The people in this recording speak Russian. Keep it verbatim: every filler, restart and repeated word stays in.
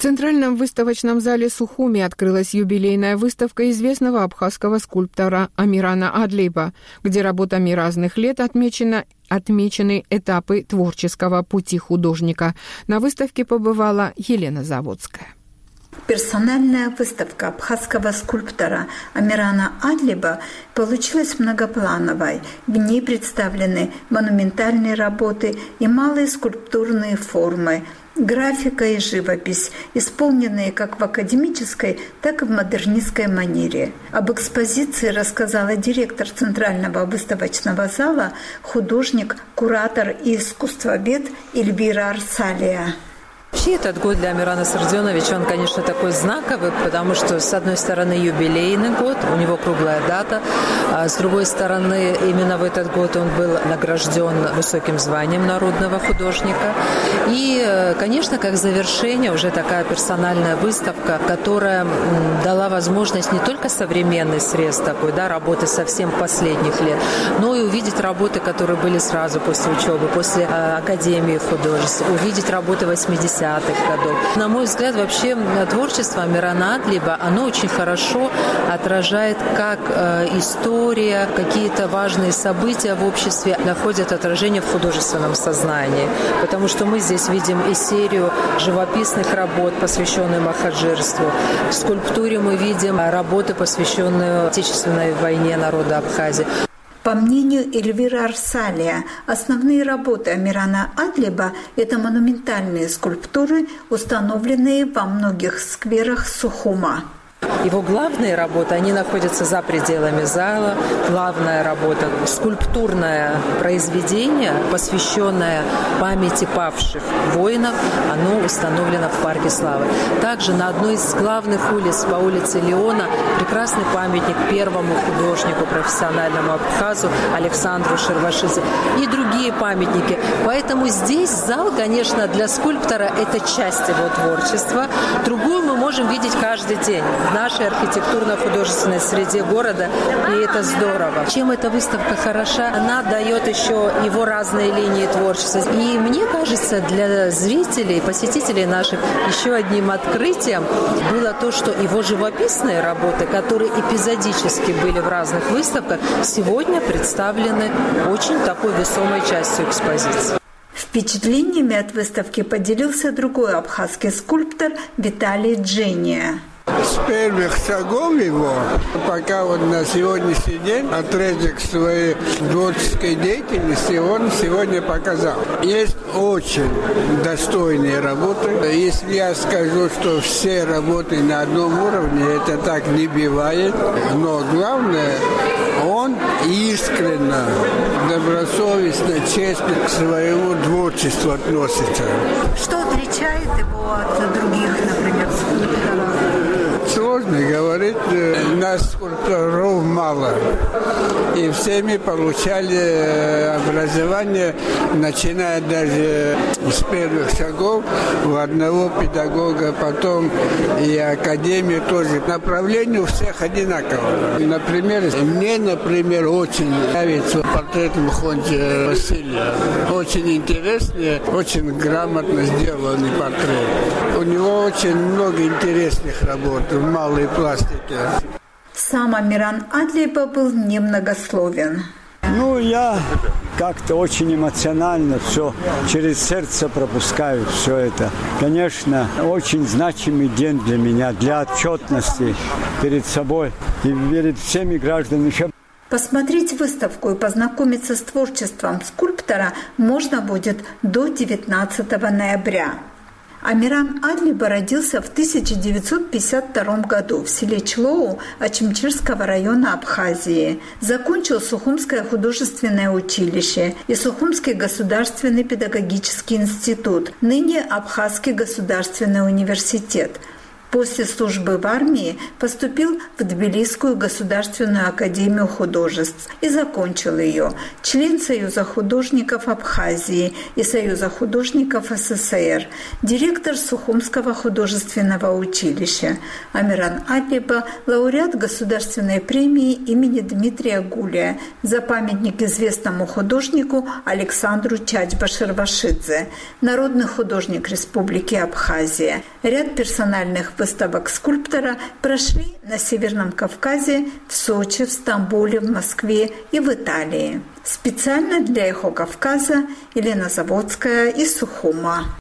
В Центральном выставочном зале Сухуми открылась юбилейная выставка известного абхазского скульптора Амирана Адлиба, где работами разных лет отмечено, отмечены этапы творческого пути художника. На выставке побывала Елена Заводская. Персональная выставка абхазского скульптора Амирана Адлиба получилась многоплановой. В ней представлены монументальные работы и малые скульптурные формы, графика и живопись, исполненные как в академической, так и в модернистской манере. Об экспозиции рассказала директор Центрального выставочного зала, художник, куратор и искусствовед Эльвира Арсалия. Вообще этот год для Амирана Сардионовича, он, конечно, такой знаковый, потому что, с одной стороны, юбилейный год, у него круглая дата, а с другой стороны, именно в этот год он был награжден высоким званием народного художника. И, конечно, как завершение, уже такая персональная выставка, которая дала возможность не только современный срез такой, да, работы совсем последних лет, но и увидеть работы, которые были сразу после учебы, после Академии художеств, увидеть работы восьмидесятых годов. На мой взгляд, вообще творчество Амирана Адлиба, оно очень хорошо отражает, как э, история, какие-то важные события в обществе находят отражение в художественном сознании. Потому что мы здесь видим и серию живописных работ, посвященных махаджирству. В скульптуре мы видим работы, посвященные Отечественной войне народа Абхазии. По мнению Эльвиры Арсалия, основные работы Амирана Адлиба – это монументальные скульптуры, установленные во многих скверах Сухума. Его главные работы, они находятся за пределами зала. Главная работа – скульптурное произведение, посвященное памяти павших воинов, оно установлено в Парке Славы. Также на одной из главных улиц, по улице Леона, прекрасный памятник первому художнику, профессиональному абхазу Александру Шервашидзе и другие памятники. Поэтому здесь зал, конечно, для скульптора – это часть его творчества. Другую мы можем видеть каждый день в нашей архитектурно-художественной среде города, и это здорово. Чем эта выставка хороша? Она дает еще его разные линии творчества. И мне кажется, для зрителей, посетителей наших, еще одним открытием было то, что его живописные работы, которые эпизодически были в разных выставках, сегодня представлены очень такой весомой частью экспозиции. Впечатлениями от выставки поделился другой абхазский скульптор Виталий Джения. С первых шагов его, пока он на сегодняшний день отрезок своей творческой деятельности он сегодня показал. Есть очень достойные работы. Если я скажу, что все работы на одном уровне, это так не бывает. Но главное, он искренне, добросовестно, честно к своему творчеству относится. Что отличает его от других, например, скульпторов? Сложно говорить, нас скульпторов мало. И все мы получали образование, начиная даже с первых шагов у одного педагога, потом и академию тоже. Направление у всех одинаково. Например, мне, например, очень нравится портрет Мухонти Василия. Очень интересный, очень грамотно сделанный портрет. У него очень много интересных работ в малой пластике. Сам Амиран Адлиба был немногословен. Ну, я как-то очень эмоционально все через сердце пропускаю все это. Конечно, очень значимый день для меня, для отчетности перед собой и перед всеми гражданами. Посмотреть выставку и познакомиться с творчеством скульптора можно будет до девятнадцатого ноября. Амиран Адлиба родился в тысяча девятьсот пятьдесят втором году в селе Члоу Ачимчирского района Абхазии. Закончил Сухумское художественное училище и Сухумский государственный педагогический институт, ныне Абхазский государственный университет. После службы в армии поступил в Тбилисскую государственную академию художеств и закончил ее. Член Союза художников Абхазии и Союза художников СССР, директор Сухумского художественного училища. Амиран Адлиба – лауреат государственной премии имени Дмитрия Гулия за памятник известному художнику Александру Чачба-Шервашидзе, народный художник Республики Абхазия. Ряд персональных выставок скульптора прошли на Северном Кавказе, в Сочи, в Стамбуле, в Москве и в Италии. Специально для «Эхо Кавказа» Елена Заводская из Сухума.